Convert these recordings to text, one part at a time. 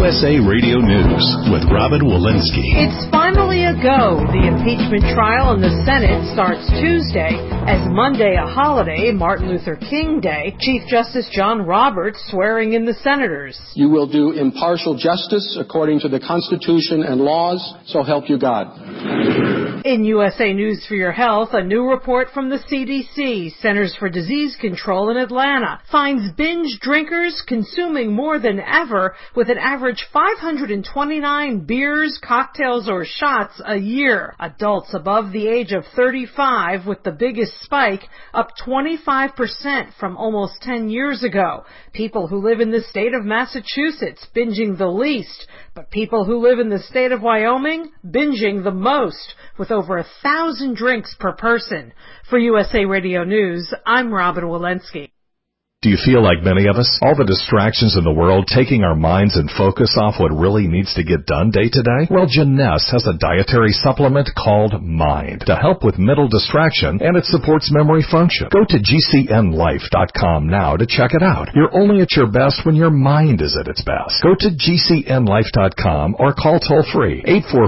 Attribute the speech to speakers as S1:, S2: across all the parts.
S1: USA Radio News with Robin Walensky.
S2: It's finally a go. The impeachment trial in the Senate starts Tuesday. As Monday a holiday, Martin Luther King Day, Chief Justice John Roberts swearing in the senators.
S3: You will do impartial justice according to the Constitution and laws, so help you God.
S2: In USA News for Your Health, a new report from the CDC, Centers for Disease Control in Atlanta, finds binge drinkers consuming more than ever, with an average 529 beers, cocktails, or shots a year. Adults above the age of 35 with the biggest spike, up 25% from almost 10 years ago. People who live in the state of Massachusetts binging the least, but people who live in the state of Wyoming binging the most, with over 1,000 drinks per person. For USA Radio News, I'm Robin Walensky.
S1: Do you feel like many of us? All the distractions in the world taking our minds and focus off what really needs to get done day to day? Well, Jeunesse has a dietary supplement called Mind to help with mental distraction, and it supports memory function. Go to GCNlife.com now to check it out. You're only at your best when your mind is at its best. Go to GCNlife.com or call toll-free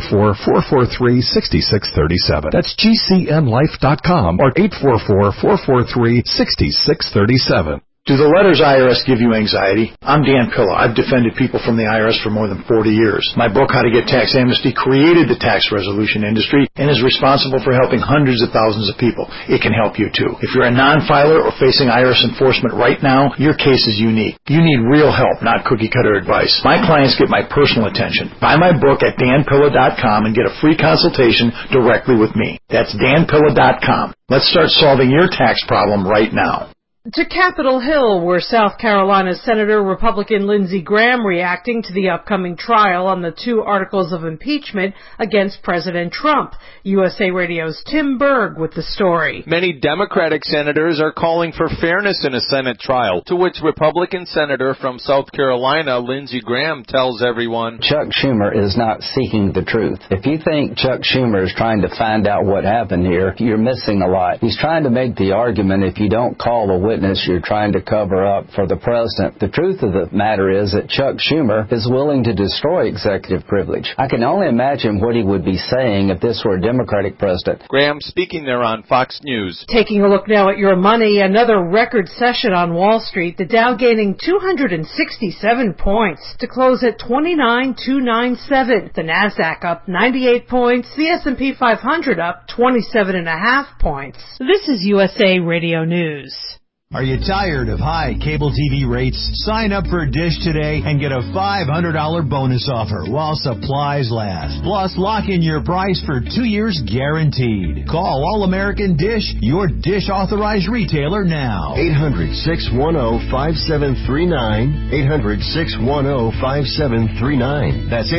S1: 844-443-6637. That's GCNlife.com or 844-443-6637.
S4: Do the letters IRS give you anxiety? I'm Dan Pilla. I've defended people from the IRS for more than 40 years. My book, How to Get Tax Amnesty, created the tax resolution industry and is responsible for helping hundreds of thousands of people. It can help you too. If you're a non-filer or facing IRS enforcement right now, your case is unique. You need real help, not cookie-cutter advice. My clients get my personal attention. Buy my book at danpilla.com and get a free consultation directly with me. That's danpilla.com. Let's start solving your tax problem right now.
S2: To Capitol Hill, where South Carolina Senator Republican Lindsey Graham reacting to the upcoming trial on the 2 articles of impeachment against President Trump. USA Radio's Tim Berg with the story.
S5: Many Democratic senators are calling for fairness in a Senate trial, to which Republican Senator from South Carolina Lindsey Graham tells everyone,
S6: Chuck Schumer is not seeking the truth. If you think Chuck Schumer is trying to find out what happened here, you're missing a lot. He's trying to make the argument if you don't call a witness, you're trying to cover up for the president. The truth of the matter is that Chuck Schumer is willing to destroy executive privilege. I can only imagine what he would be saying if this were a Democratic president.
S5: Graham speaking there on Fox News.
S2: Taking a look now at your money, another record session on Wall Street, the Dow gaining 267 points to close at 29,297. The Nasdaq up 98 points, the S&P 500 up 27.5 points. This is USA Radio News.
S7: Are you tired of high cable TV rates? Sign up for Dish today and get a $500 bonus offer while supplies last. Plus, lock in your price for 2 years guaranteed. Call All American Dish, your Dish authorized retailer now.
S8: 800-610-5739. 800-610-5739. That's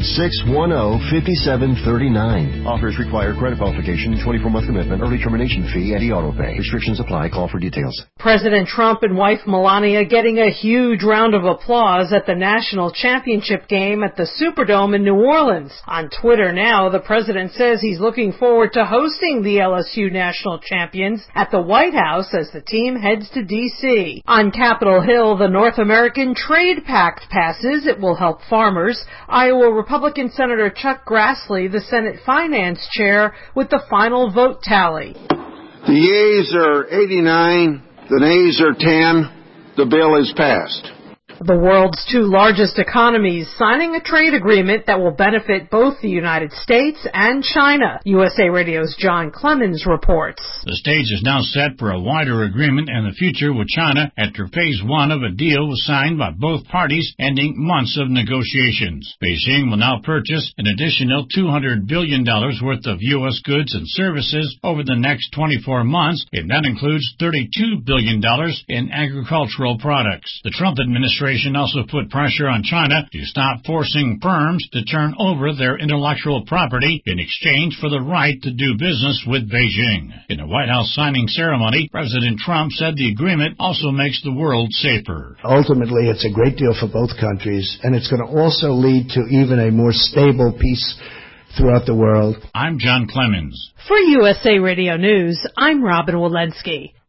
S8: 800-610-5739. Offers require credit qualification, 24-month commitment, early termination fee, and auto pay. Restrictions apply. Call for details.
S2: President Trump and wife Melania getting a huge round of applause at the national championship game at the Superdome in New Orleans. On Twitter now, the president says he's looking forward to hosting the LSU national champions at the White House as the team heads to D.C. On Capitol Hill, the North American Trade Pact passes. It will help farmers. Iowa Republican Senator Chuck Grassley, the Senate Finance Chair, with the final vote tally.
S9: The yeas are 89. The nays are 10. The bill is passed.
S2: The world's 2 largest economies signing a trade agreement that will benefit both the United States and China. USA Radio's John Clemens reports.
S10: The stage is now set for a wider agreement in the future with China after phase 1 of a deal was signed by both parties, ending months of negotiations. Beijing will now purchase an additional $200 billion worth of U.S. goods and services over the next 24 months, and that includes $32 billion in agricultural products. The Trump administration also put pressure on China to stop forcing firms to turn over their intellectual property in exchange for the right to do business with Beijing. In a White House signing ceremony, President Trump said the agreement also makes the world safer.
S11: Ultimately, it's a great deal for both countries, and it's going to also lead to even a more stable peace throughout the world.
S10: I'm John Clemens.
S2: For USA Radio News, I'm Robin Walensky.